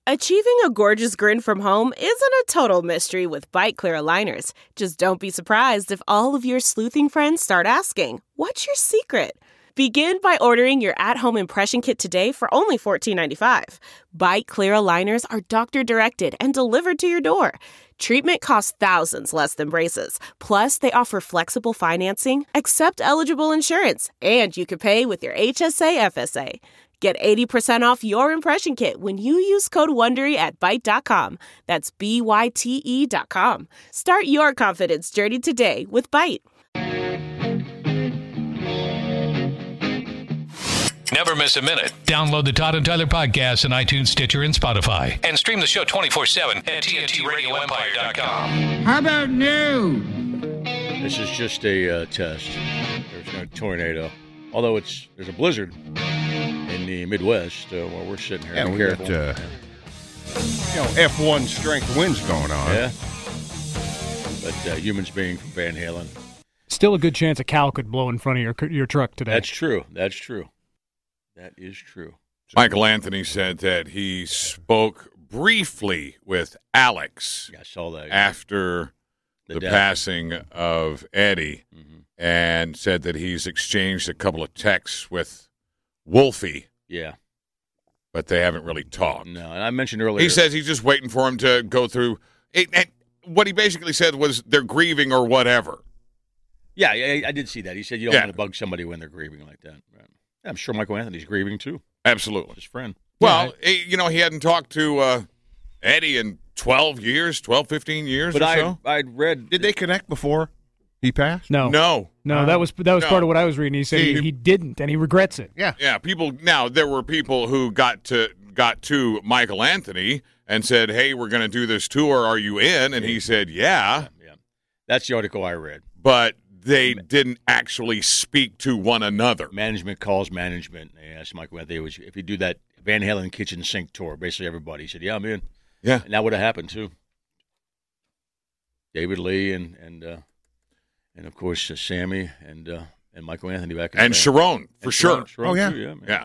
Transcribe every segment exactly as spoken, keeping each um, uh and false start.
Achieving a gorgeous grin from home isn't a total mystery with Byte Clear aligners. Just don't be surprised if all of your sleuthing friends start asking, "What's your secret?" Begin by ordering your at-home impression kit today for only fourteen ninety-five. Byte Clear aligners are doctor-directed and delivered to your door. Treatment costs thousands less than braces. Plus, they offer flexible financing, accept eligible insurance, and you can pay with your H S A F S A. Get eighty percent off your impression kit when you use code WONDERY at byte dot com. That's B Y T E dot com. Start your confidence journey today with Byte. Never miss a minute. Download the Todd and Tyler podcast on iTunes, Stitcher, and Spotify. And stream the show twenty-four seven at T N T radio empire dot com. How about new? This is just a uh, test. There's no tornado. Although it's there's a blizzard in the Midwest uh, while we're sitting here. Yeah, Be we careful. got uh, you know, F one strength winds going on. Yeah. But uh, humans being from Van Halen. Still a good chance a cow could blow in front of your your truck today. That's true. That's true. That is true. Michael Anthony said that he spoke briefly with Alex Yeah, I saw that. after The the, death. passing of Eddie, Mm-hmm. and said that he's exchanged a couple of texts with Wolfie, Yeah. but they haven't really talked. No, and I mentioned earlier. He says he's just waiting for him to go through. It, and what he basically said was they're grieving or whatever. Yeah, I, I did see that. He said you don't Yeah. want to bug somebody when they're grieving like that. Right. Yeah, I'm sure Michael Anthony's grieving too. Absolutely. His friend. Well, he, you know, he hadn't talked to uh, Eddie in twelve years, twelve, fifteen years But or I, so. I'd read. Did they connect before he passed? no, No. no, that was that was No. part of what I was reading. He said he, He- he didn't, and he regrets it. Yeah. Yeah, people now there were people who got to got to Michael Anthony and said, "Hey, we're going to do this tour. Are you in?" And he said, "Yeah," Yeah, that's the article I read. but they didn't actually speak to one another. Management calls management. They asked Michael Anthony was if you do that Van Halen kitchen sink tour. Basically, everybody he said, "Yeah, I'm in." Yeah, And that would have happened too. David Lee and and uh, and of course uh, Sammy and uh, and Michael Anthony back in the and band. Sharon for And sure. Sharon- Sharon Oh, yeah. too, yeah, man. Yeah.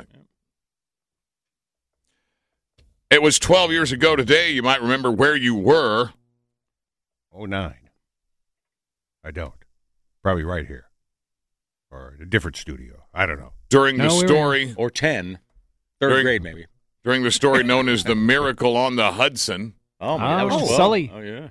It was twelve years ago today. You might remember where you were. Oh nine. I don't. Probably right here, or a different studio. I don't know. During the No, we were- story, Or ten, third During- grade maybe. during the story known as the Miracle on the Hudson. Oh, man, that was Oh, twelve. Sully. Oh yeah.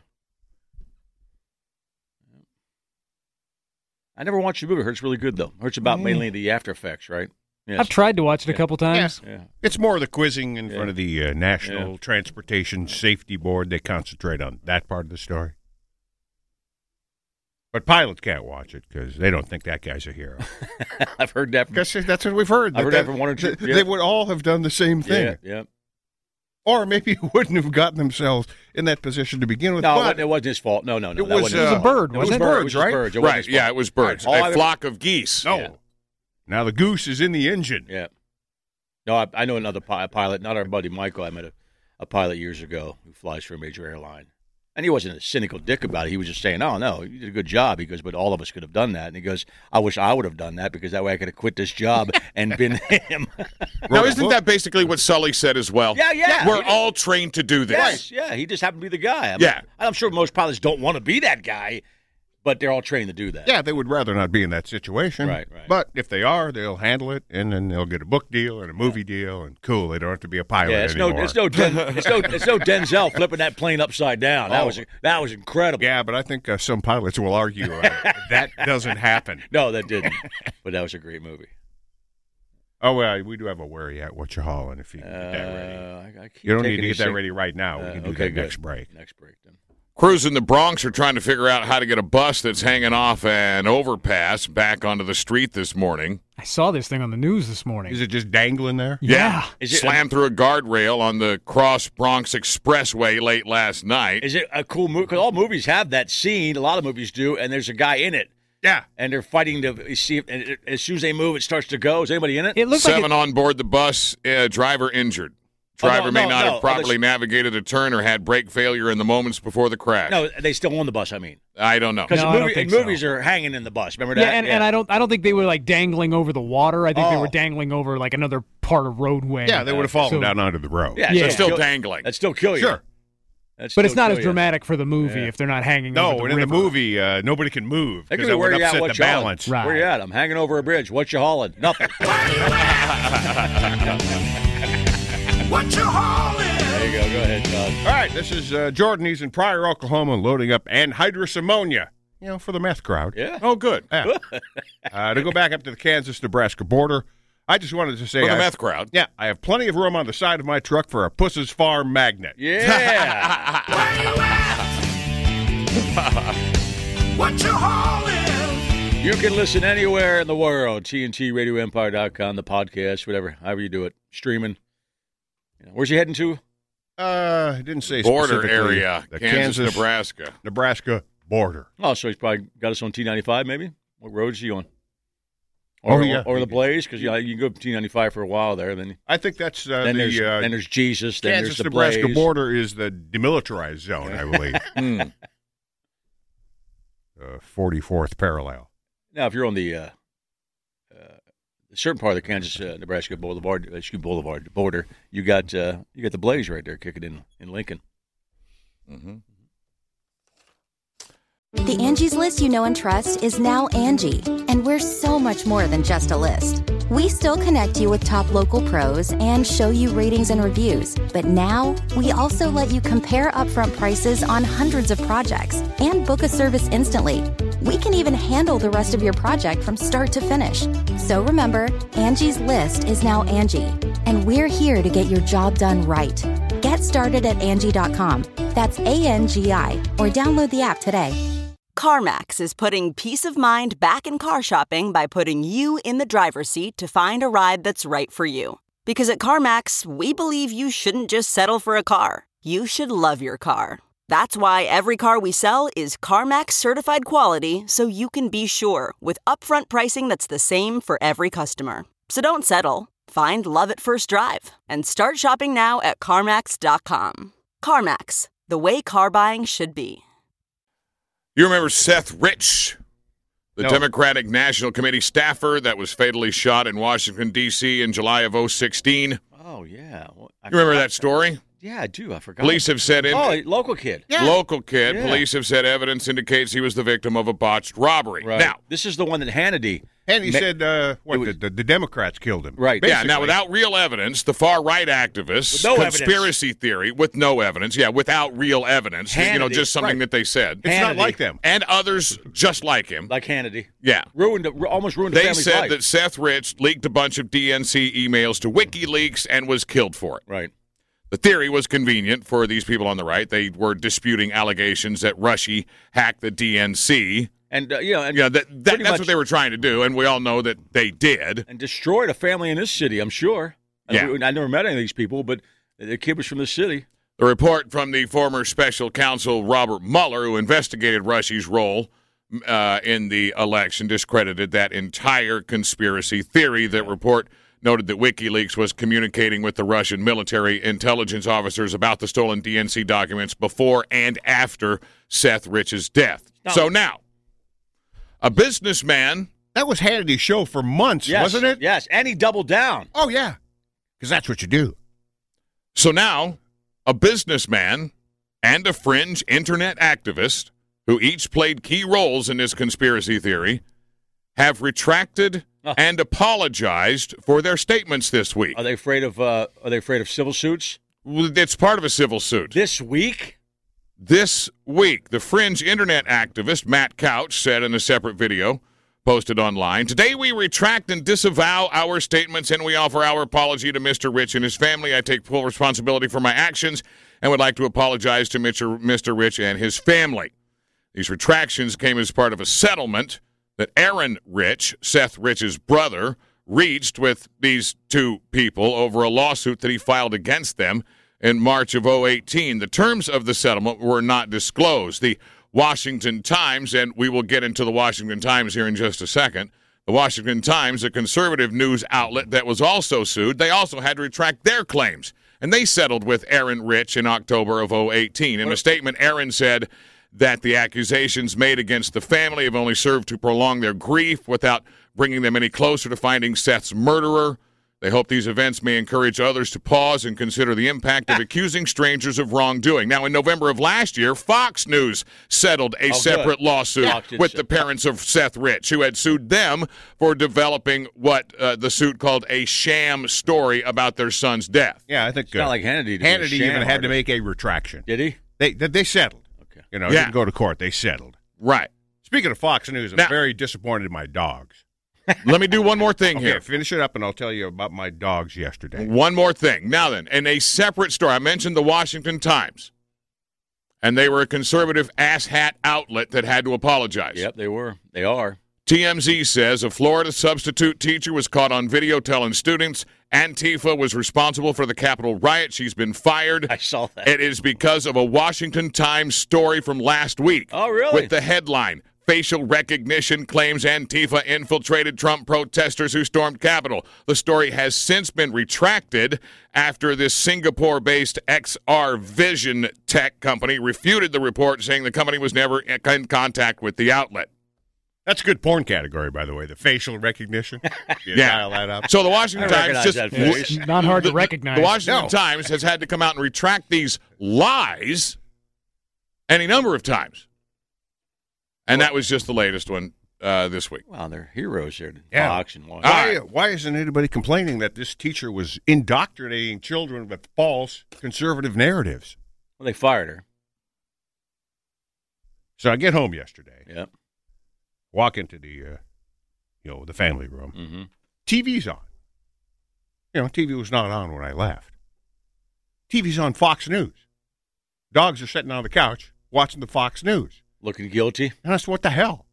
I never watched the movie. I heard it's really good though. I heard it's about mainly the after effects, right? Yes. I've tried to watch it a Yeah. couple times. Yeah. It's more of the quizzing in Yeah. front of the uh, National Yeah. Transportation Safety Board. They concentrate on that part of the story. But pilots can't watch it because they don't think that guy's a hero. I've heard that. From, Guess that's what we've heard. I've heard that from one or two- They, yeah. they would all have done the same thing. yeah, yeah. Or maybe wouldn't have gotten themselves in that position to begin with. No, but it wasn't his fault. No, no, no. It that was, wasn't uh, his It was a fault. bird, It was wasn't birds, it? It was right? birds. It wasn't Right, his yeah, fault. it was birds. All I A ever- flock of geese. no. Yeah. Now the goose is in the engine. Yeah. No, I, I know another pi- pilot, not our buddy Michael. I met a, a pilot years ago who flies for a major airline. And he wasn't a cynical dick about it. He was just saying, oh, no, you did a good job. He goes, but all of us could have done that. And he goes, I wish I would have done that because that way I could have quit this job and been him. Now, isn't that basically what Sully said as well? Yeah, yeah. We're He- all trained to do this. Yes, yeah. He just happened to be the guy. I mean, Yeah. I'm sure most pilots don't want to be that guy, but they're all trained to do that. Yeah, they would rather not be in that situation. Right, right. But if they are, they'll handle it, and then they'll get a book deal and a movie deal, and cool. They don't have to be a pilot Yeah, it's no, anymore. it's no, Den, it's no, it's no Denzel flipping that plane upside down. That Oh. was, that was incredible. Yeah, but I think uh, some pilots will argue uh, that doesn't happen. No, that didn't. But that was a great movie. Oh, well, we do have a where you at, what you hauling if you can get that ready. Uh, I, I keep You don't need taking to these get that things- ready right now. We Uh, can do okay, that next good. break. Next break, then. Crews in the Bronx are trying to figure out how to get a bus that's hanging off an overpass back onto the street this morning. I saw this thing on the news this morning. Is it just dangling there? Yeah. Is it- Slammed through a guardrail on the Cross Bronx Expressway late last night. Is it a cool movie? Because all movies have that scene. A lot of movies do, and there's a guy in it. Yeah. And they're fighting to see if, and it, as soon as they move, it starts to go. Is anybody in it? It looked like Seven it, on board the bus, uh, driver injured. Driver no, may no, not no. have properly Oh, navigated a turn or had brake failure in the moments before the crash. No, they still on the bus, I mean. I don't know. Because No, I movie, don't in think so. movies are hanging in the bus. Remember Yeah, that? and, and I don't I don't think they were like dangling over the water. I think they Oh. were dangling over like another part of roadway. Yeah, they would have fallen So- down onto the road. Yeah, Yeah. so It's still kill- dangling. That'd still kill you. Sure. That'd But it's still not kill as you. dramatic for the movie Yeah. if they're not hanging No, over and the in river. the movie, uh, nobody can move They because could that be would where you at, upset what the you hauling. balance. Right. Where you at? I'm hanging over a bridge. What you hauling? Nothing. What you hauling? There you go. Go ahead, Todd. All right, this is uh, Jordan. He's in Pryor, Oklahoma, loading up anhydrous ammonia, you know, for the meth crowd. Yeah. Oh, good. Yeah. uh, to go back up to the Kansas-Nebraska border, I just wanted to say For the I- meth crowd. Yeah, I have plenty of room on the side of my truck for a Puss's Farm magnet. Yeah. Where you at? What you hauling? You can listen anywhere in the world. T N T Radio Empire dot com, the podcast, whatever, however you do it. Streaming. You know, where's he heading to? Uh, it didn't say Border specifically area, the Kansas, Kansas, Nebraska. Nebraska border. Oh, so he's probably got us on T ninety-five, maybe? What road is he on? Oh, Or, yeah. or, or the Blaze, because you, know, you can go T ninety-five for a while there. Then, I think that's uh, then, there's, the uh, then there's Jesus. Then there's the Kansas-Nebraska Blaze. border is the demilitarized zone, I believe. Hmm. uh, forty-fourth parallel. Now, if you're on the uh, uh, a certain part of the Kansas uh, Nebraska Boulevard, uh, excuse Boulevard border, you got uh, you got the Blaze right there kicking in in Lincoln. Mm-hmm. The Angie's List you know and trust is now Angie, and we're so much more than just a list. We still connect you with top local pros and show you ratings and reviews, but now we also let you compare upfront prices on hundreds of projects and book a service instantly. We can even handle the rest of your project from start to finish. So remember, Angie's List is now Angie, and we're here to get your job done right. Get started at Angie dot com. That's A N G I, or download the app today. CarMax is putting peace of mind back in car shopping by putting you in the driver's seat to find a ride that's right for you. Because at CarMax, we believe you shouldn't just settle for a car. You should love your car. That's why every car we sell is CarMax certified quality, so you can be sure with upfront pricing that's the same for every customer. So don't settle. Find love at first drive and start shopping now at CarMax dot com. CarMax, the way car buying should be. You remember Seth Rich, the No. Democratic National Committee staffer that was fatally shot in Washington, D C in July of oh sixteen? Oh yeah, well, I You remember forgot- that story? Yeah, I do. I forgot. Police have said in, Oh, local kid. local kid. Yeah. Police have said evidence indicates he was the victim of a botched robbery. Right. Now, this is the one that Hannity. And he Ma- said, uh, what, It was- the, the, the Democrats killed him. Right. yeah. Now, Basically. without real evidence, the far right activists, With no conspiracy theory with no evidence. Yeah, without real evidence. You know, Hannity, just something right. that they said, It's not Hannity. like them. and others just like him. Like Hannity. Yeah. Ruined, almost ruined the They family's said life. that Seth Rich leaked a bunch of D N C emails to WikiLeaks and was killed for it. Right. The theory was convenient for these people on the right. They were disputing allegations that Rushy hacked the D N C. And, uh, you know, and, Yeah, that, that, pretty that's much- what they were trying to do, and we all know that they did. and destroyed a family in this city, I'm sure. I- Yeah. I never met any of these people, but the kid was from the city. The report from the former special counsel Robert Mueller, who investigated Rushy's role uh, in the election, discredited that entire conspiracy theory. That report noted that WikiLeaks was communicating with the Russian military intelligence officers about the stolen D N C documents before and after Seth Rich's death. No. So now, a businessman. That was Hannity's show for months, Yes, wasn't it? Yes, and he doubled down. Oh, yeah. Because that's what you do. So now, a businessman and a fringe internet activist, who each played key roles in this conspiracy theory, have retracted Oh. and apologized for their statements this week. Are they afraid of? Uh, are they afraid of civil suits It's part of a civil suit. this week? This week, the fringe internet activist Matt Couch said in a separate video posted online, "Today we retract and disavow our statements and we offer our apology to Mister Rich and his family. I take full responsibility for my actions and would like to apologize to Mister Mister Rich and his family." These retractions came as part of a settlement that Aaron Rich, Seth Rich's brother, reached with these two people over a lawsuit that he filed against them in March of oh eighteen. The terms of the settlement were not disclosed. The Washington Times, and we will get into the Washington Times here in just a second, the Washington Times, a conservative news outlet that was also sued, they also had to retract their claims and they settled with Aaron Rich in October of oh eighteen. In a statement, Aaron said that the accusations made against the family have only served to prolong their grief without bringing them any closer to finding Seth's murderer. They hope these events may encourage others to pause and consider the impact of accusing strangers of wrongdoing. Now, in November of last year, Fox News settled a Oh, separate good. lawsuit Fox did with so. the parents of Seth Rich, who had sued them for developing what uh, the suit called a sham story about their son's death. Yeah, I think It's not like Hannity. to be a Hannity sham even had to artist. make a retraction. Did he? They they, they settled. Okay. You know, Yeah. didn't go to court. They settled. Right. Speaking of Fox News, I'm Now- very disappointed in my dogs. Let me do one more thing Okay, here. finish it up, and I'll tell you about my dogs yesterday. One more thing. Now then, in a separate story, I mentioned the Washington Times, and they were a conservative asshat outlet that had to apologize. Yep, they were. They are. T M Z says a Florida substitute teacher was caught on video telling students Antifa was responsible for the Capitol riot. She's been fired. I saw that. It is because of a Washington Times story from last week. Oh, really? With the headline, Facial Recognition Claims Antifa Infiltrated Trump Protesters Who Stormed Capitol. The story has since been retracted after this Singapore-based X R Vision tech company refuted the report, saying the company was never in contact with the outlet. That's a good porn category, by the way, the facial recognition. You Yeah. dial that up. So the Washington I Times recognize just that face. Not hard to the, recognize. The Washington No. Times has had to come out and retract these lies any number of times. And that was just the latest one uh, this week. Well, they're heroes here. Yeah. Fox and Washington. Why, right. why isn't anybody complaining that this teacher was indoctrinating children with false conservative narratives? Well, they fired her. So I get home yesterday, Yep. walk into the, uh, you know, the family room. Mm-hmm. T V's on. You know, T V was not on when I left. T V's on Fox News. Dogs are sitting on the couch watching the Fox News. Looking guilty. And I said, what the hell?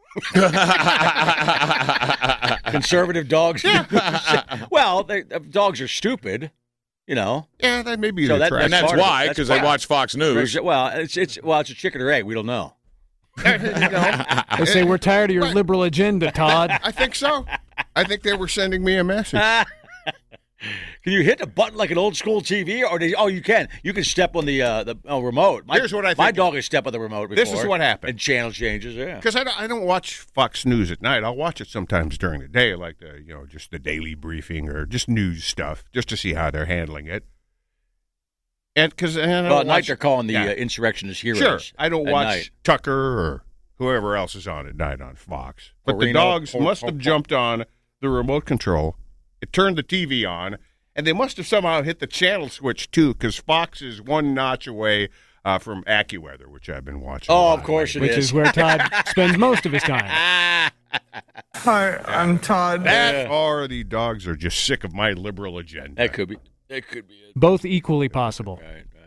Conservative dogs. Well, they, uh, dogs are stupid. You know. Yeah, that may be So the that- trash. And that's part of it. why, That's because they why. watch Fox News. Well, it's it's well, it's a chicken or egg. We don't know. They say we're tired of your Right. liberal agenda, Todd. I think so. I think they were sending me a message. Can you hit a button like an old school T V, or do you, oh, you can. You can step on the uh, the oh, remote. My, Here's what I My think. dog has stepped on the remote before. This is what happened. And channel changes. Yeah. Because I don't, I don't watch Fox News at night. I'll watch it sometimes during the day, like the you know just the daily briefing or just news stuff, just to see how they're handling it. And because Well, at watch, night they're calling the yeah. uh, insurrectionist heroes. Sure, I don't at watch night. Tucker or whoever else is on at night on Fox. But the Perino, dogs Por- must Por- have jumped on the remote control. It turned the T V on, and they must have somehow hit the channel switch too, because Fox is one notch away uh, from AccuWeather, which I've been watching. a Oh, lot of course it lately. Which is. is where Todd spends most of his time. Hi, I'm Todd. That or the dogs are just sick of my liberal agenda. That could be. That could be it. Both equally possible. Right. Right.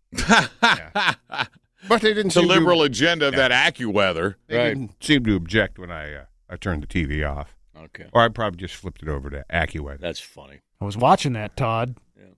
But they didn't The seem liberal to, agenda of Yeah. that AccuWeather. they Right. didn't seem to object when I uh, I turned the T V off. Okay. Or I probably just flipped it over to AccuWeather. That's funny. I was watching that, Todd.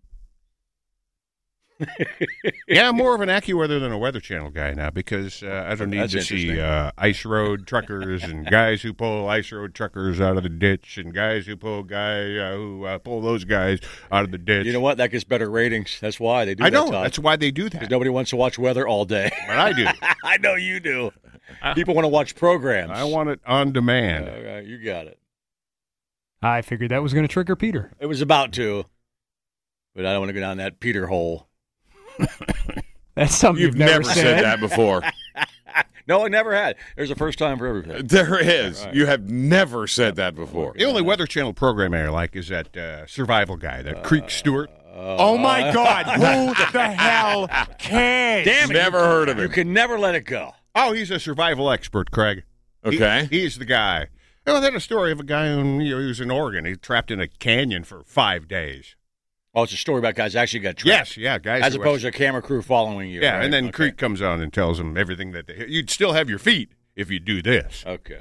Yeah, I'm more of an AccuWeather than a Weather Channel guy now because uh, I don't need That's to see interesting. uh, ice road truckers and guys who pull ice road truckers out of the ditch and guys who pull guy uh, who uh, pull those guys out of the ditch. You know what? That gets better ratings. That's why they do I that. know Todd. that's why they do Because that. nobody wants to watch weather all day. But I do. I know you do. People want to watch programs. I want it on demand. All right, you got it. I figured that was going to trigger Peter. It was about to, but I don't want to go down that Peter hole. That's something You've you've, never, never said that before. No, I never had. There's a first time for everything. There is. Right. You have never said that before. The only Weather Channel programming I like is that uh, survival guy, that Creek Stewart. Oh my God! Who the hell cares? Damn it! Never heard of You him. can never let it go. Oh, he's a survival expert, Craig. He- Okay. he's the guy. Oh, they had a story of a guy who, you know, he was in Oregon. He trapped in a canyon for five days. Oh, it's a story about guys actually got trapped. Yes, yeah, guys. As who- opposed to a camera crew following you. yeah, right? and then Okay. Creek comes on and tells him everything that they, you'd still have your feet if you do this. Okay.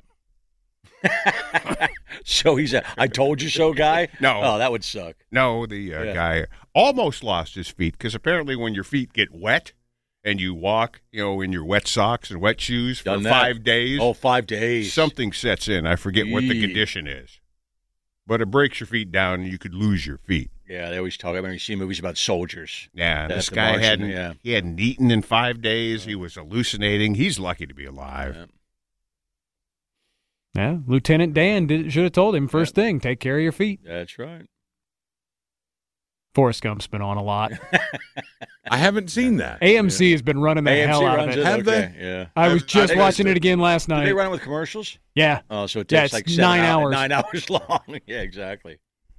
So he's a I told you so guy? No. Oh, that would suck. No, the uh, Yeah. guy almost lost his feet because apparently when your feet get wet and you walk, you know, in your wet socks and wet shoes for Done that. five days, Oh, five days. something sets in. I forget what the Yee. condition is, but it breaks your feet down and you could lose your feet. Yeah, they always talk. I remember you see movies about soldiers. Yeah, Death, this The guy Martian, hadn't yeah. he hadn't eaten in five days. He was hallucinating. He's lucky to be alive. Yeah. Yeah, Lieutenant Dan did, should have told him first thing, take care of your feet. That's right. Forrest Gump's been on a lot. I haven't seen that. A M C has been running the A M C hell out of runs it. it? Have Okay, they? Yeah. I was I- just I watching missed it again last Do night. they run it with commercials? Yeah. Oh, so it Yeah, takes it's like seven nine hou- hours. Nine hours long. Yeah, exactly.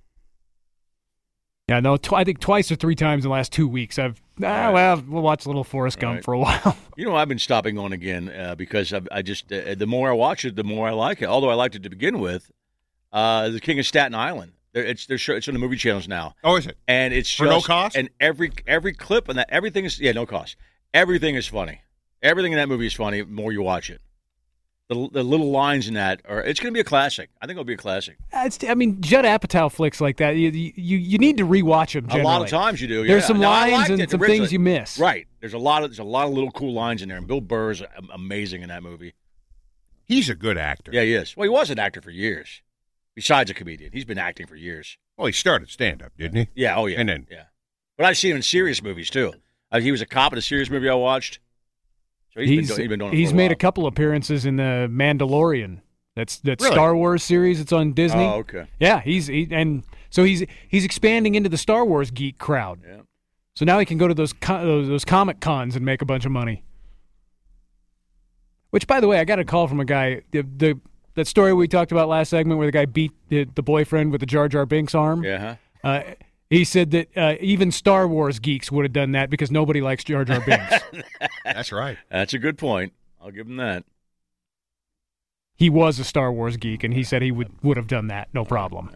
Yeah, no, tw- I think twice or three times in the last two weeks I've, ah, Right. well, we'll watch a little Forrest Gump Right. for a while. You know, I've been stopping on again uh, because I, I just uh, the more I watch it, the more I like it. Although I liked it to begin with, uh, The King of Staten Island. They're, it's they're show, it's on the movie channels now, Oh, is it? and it's For no just- cost? And every every clip and that everything is yeah no cost. Everything is funny. Everything in that movie is funny. The more you watch it, the the little lines in that are it's going to be a classic. I think it'll be a classic. It's, I mean, Judd Apatow flicks like that, you you, you need to rewatch them. A lot of times you do. There's yeah. some Now, I lines liked and it some originally. things you miss. Right. There's a lot of there's a lot of little cool lines in there, and Bill Burr is am- amazing in that movie. He's a good actor. Yeah, he is. Well, he was an actor for years. Besides a comedian, he's been acting for years. Well, he started stand-up, didn't he? Yeah. Oh, yeah. And then- yeah. But I've seen him in serious movies too. Uh, he was a cop in a serious movie I watched. So he's, He's been, do- he's been doing it he's for a made while. a couple appearances in the Mandalorian. That's that Really? Star Wars series. It's on Disney. Oh, okay. Yeah, he's he, and so he's he's expanding into the Star Wars geek crowd. Yeah. So now he can go to those co- those, those comic cons and make a bunch of money. Which, by the way, I got a call from a guy. The, the that story we talked about last segment where the guy beat the, the boyfriend with the Jar Jar Binks arm. Yeah. Huh? Uh, he said that uh, even Star Wars geeks would have done that because nobody likes Jar Jar Binks. That's right. That's a good point. I'll give him that. He was a Star Wars geek, and he said he would would have done that, no problem.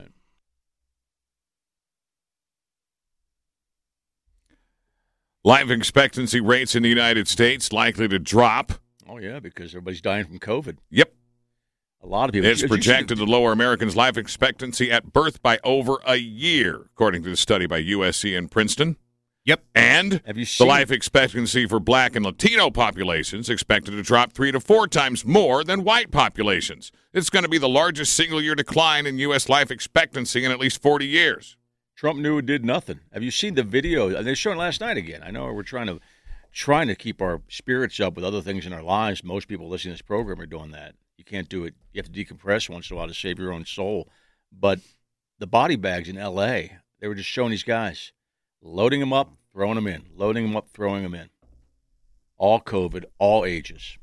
Life expectancy rates in the United States likely to drop. Oh yeah, because everybody's dying from COVID. Yep. A lot of people. It's Did you see projected to lower Americans' life expectancy at birth by over a year, according to the study by U S C and Princeton. Yep. And Have you the seen- life expectancy for black and Latino populations expected to drop three to four times more than white populations. It's going to be the largest single-year decline in U S life expectancy in at least forty years. Trump knew it did nothing. Have you seen the video? They're showing last night again. I know we're trying to trying to keep our spirits up with other things in our lives. Most people listening to this program are doing that. You can't do it. You have to decompress once in a while to save your own soul. But the body bags in L A, they were just showing these guys, loading them up, throwing them in, loading them up, throwing them in. All COVID, all ages.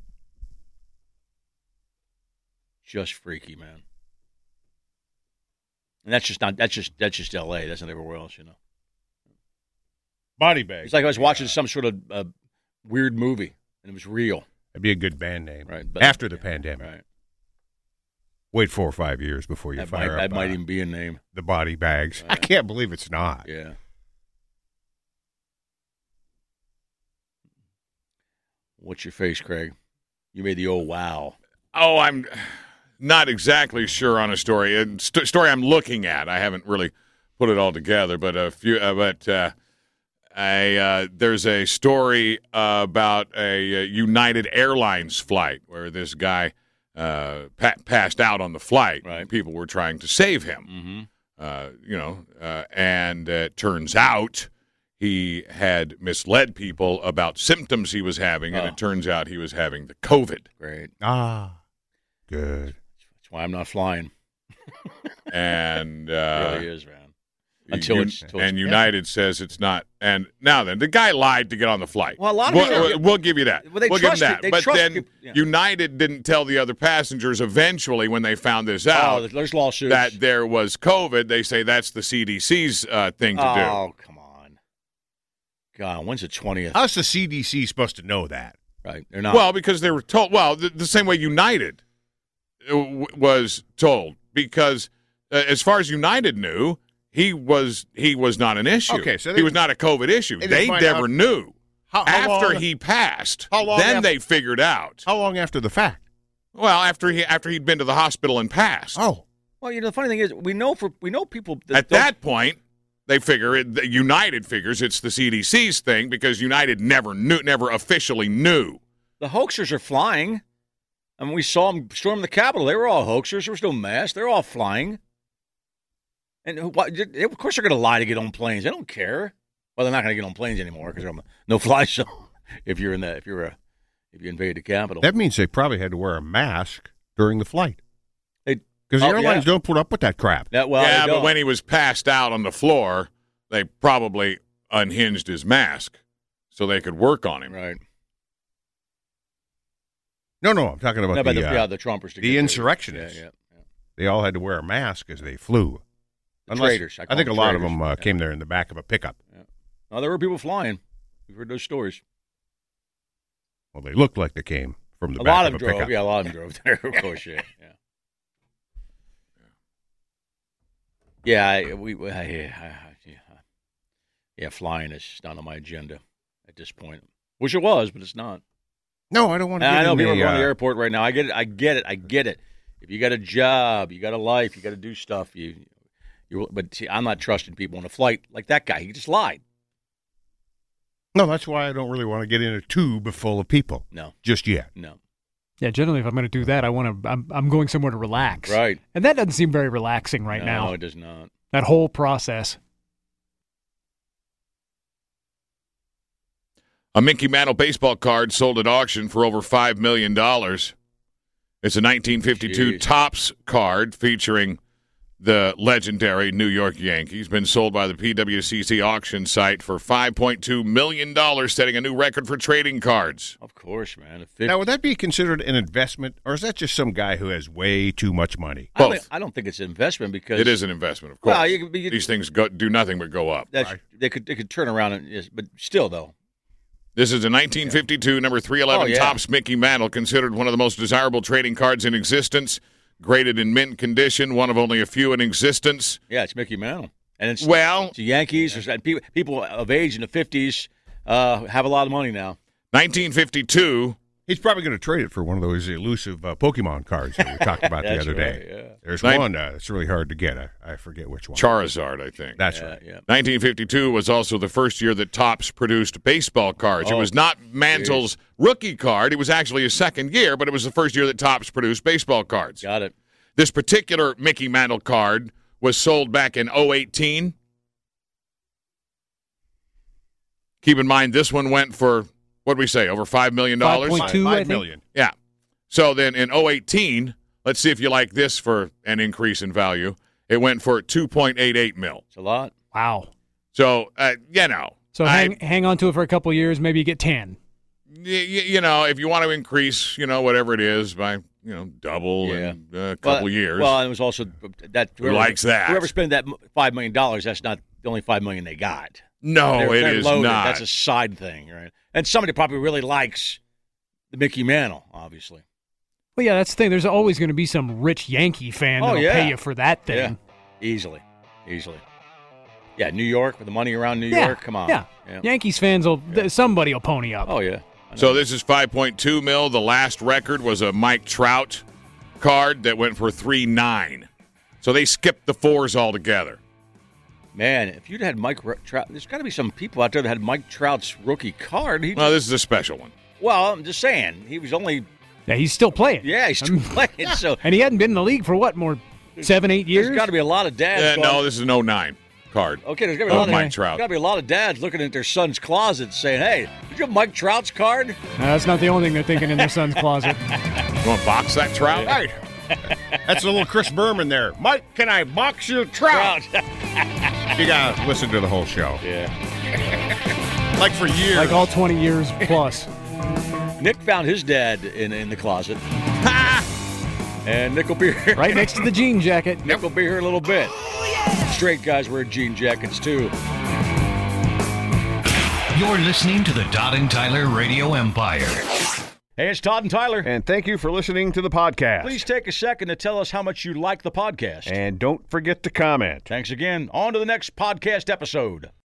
Just freaky, man. And that's just not. That's just that's just L A. That's not everywhere else, you know. Body bag. It's like I was watching some sort of uh, weird movie, and it was real. That'd be a good band name. Right. But, After the pandemic. Right. Wait four or five years before you That fire might, up that might uh, even be a name. the body bags. I Right. can't believe it's not. Yeah. What's your face, Craig? You made the oh wow. Oh, I'm not exactly sure on a story. A st- story I'm looking at. I haven't really put it all together, but a few. Uh, but uh, a uh, there's a story uh, about a uh, United Airlines flight where this guy uh, pa- passed out on the flight. Right. People were trying to save him. Mm-hmm. Uh, you know, uh, and uh, it turns out he had misled people about symptoms he was having, and Oh. it turns out he was having the COVID. Great. Ah, good. That's why I'm not flying. And It uh, really is, man. Until Un- it's, until and it's United says it's not. And now then, the guy lied to get on the flight. Well, a lot of we'll, people- we'll, we'll give you that. Well, they we'll give him trust it. that. They But trust then people- yeah. United didn't tell the other passengers. Eventually, when they found this out, Oh, there's lawsuits. that there was COVID, they say that's the C D C's uh, thing to do. Oh, come on. God, when's the twentieth? How's the C D C supposed to know that? Right. They're not. Well, because they were told. Well, the, the same way United uh, w- was told, because uh, as far as United knew, he was he was not an issue. Okay, so they- he was not a COVID issue. they They, didn't find never out- knew. How, how After long, he passed, How long then after- they figured out. How long after the fact? Well, after he after he'd been to the hospital and passed. Oh, well, you know, the funny thing is, we know for we know people that At don't- that point, they figure it. the United figures it's the C D C's thing because United never knew, never officially knew. the hoaxers are flying. I mean, we saw them storm the Capitol. They were all hoaxers. There was no mask. They're all flying. And who- why- of course they're going to lie to get on planes. They don't care. Well, they're not going to get on planes anymore because they're on the no-fly zone. If you're in that, if you're a, if you invade the Capitol, That means they probably had to wear a mask during the flight. They- Because the oh, airlines yeah. don't put up with that crap. That, well, yeah, they but don't. when he was passed out on the floor, they probably unhinged his mask so they could work on him. Right. No, no, I'm talking about No, the, but the, uh, yeah, the Trumpers. to the get there. insurrectionists. Yeah, yeah. yeah. They all had to wear a mask as they flew. The Unless- traitors. I I, call think a them lot of traitors. them uh, Yeah. came there in the back of a pickup. Oh, there were people flying. We've heard those stories. Well, they looked like they came from the A back lot of of a them drove. pickup. Yeah, a lot of them drove there. Of course, yeah, yeah. Yeah, I, we, I, I, I, yeah, yeah, flying is not on my agenda at this point. Wish it was, but it's not. No, I don't want to. And I know get people in are a, going to the uh, airport right now. I get it. I get it. I get it. If you got a job, you got a life, you got to do stuff. You, you. But see, I'm not trusting people on a flight like that guy. He just lied. No, that's why I don't really want to get in a tube full of people. No, just yet. no. Yeah, generally, if I'm going to do that, I want to. I'm, I'm going somewhere to relax. Right. And that doesn't seem very relaxing right no, now. No, it does not. That whole process. A Mickey Mantle baseball card sold at auction for over five million dollars. It's a nineteen fifty-two Jeez. Topps card featuring the legendary New York Yankees. Been sold by the P W C C auction site for five point two million dollars, setting a new record for trading cards. Of course, man. If it, Now, would that be considered an investment, or is that just some guy who has way too much money? I, don't both. think, I don't think it's an investment because It is an investment, of course. Well, you, you, These things go, do nothing but go up. that's, they could they could turn around and yes, but still though. This is a nineteen fifty-two number three eleven Oh, yeah. Topps Mickey Mantle, considered one of the most desirable trading cards in existence, graded in mint condition, one of only a few in existence. Yeah, it's Mickey Mantle, and it's Well, it's the Yankees. There's- and people people of age in the fifties uh, have a lot of money now. nineteen fifty-two. He's probably going to trade it for one of those elusive uh, Pokemon cards that we talked about the That's other right, day. yeah. There's Nin- one uh, that's really hard to get. I, I forget which one. Charizard, I think. That's Yeah, right. yeah. nineteen fifty-two was also the first year that Topps produced baseball cards. It Oh, was not Mantle's rookie card. It was actually his second year, but it was the first year that Topps produced baseball cards. Got it. This particular Mickey Mantle card was sold back in oh eighteen. Keep in mind, this one went for, what did we say, over five million dollars? five point two, I Five think. million. Yeah. So then in oh eighteen, let's see if you like this for an increase in value. It went for two point eight eight mil. It's a lot. Wow. So, uh, you know. So I- hang, hang on to it for a couple of years. Maybe you get ten. y- y- you know, if you want to increase, you know, whatever it is by, you know, double Yeah. in a couple well, years. Well, and it was also that Who likes that? Whoever spent that five million dollars, that's not the only five million they got. no, they're, it they're is loaded. not. That's a side thing, right? And somebody probably really likes the Mickey Mantle, obviously. Well, yeah, that's the thing. There's always going to be some rich Yankee fan Oh, that'll yeah. pay you for that thing. Yeah, easily, easily. Yeah, New York with the money around New Yeah, York. Come on. Yeah. Yankees fans will. th- Somebody will pony up. Oh yeah. I know. So this is five point two mil. The last record was a Mike Trout card that went for three nine. So they skipped the fours altogether. Man, if you'd had Mike Ro- Trout, there's got to be some people out there that had Mike Trout's rookie card. He, Well, this is a special one. well, I'm just saying, he was only Yeah, he's still playing. yeah, he's still playing. So And he hadn't been in the league for what, more seven, eight years? there's got to be a lot of dads. Uh, going, no, this is an oh nine card. Okay, there's got to be a Oh, lot of Mike Trout. There's got to be a lot of dads looking at their son's closet saying, "Hey, did you have Mike Trout's card?" No, that's not the only thing they're thinking in their son's closet. You want to box that Trout? Right. That's a little Chris Berman there. Mike, can I box your trout? You got to listen to the whole show. Yeah. Like for years. Like all twenty years plus. Nick found his dad in in the closet. And Nick will be here. Right next to the jean jacket. Nick will be here in a little bit. Straight guys wear jean jackets too. You're listening to the Todd and Tyler Radio Empire. Hey, it's Todd and Tyler. And thank you for listening to the podcast. Please take a second to tell us how much you like the podcast. And don't forget to comment. Thanks again. On to the next podcast episode.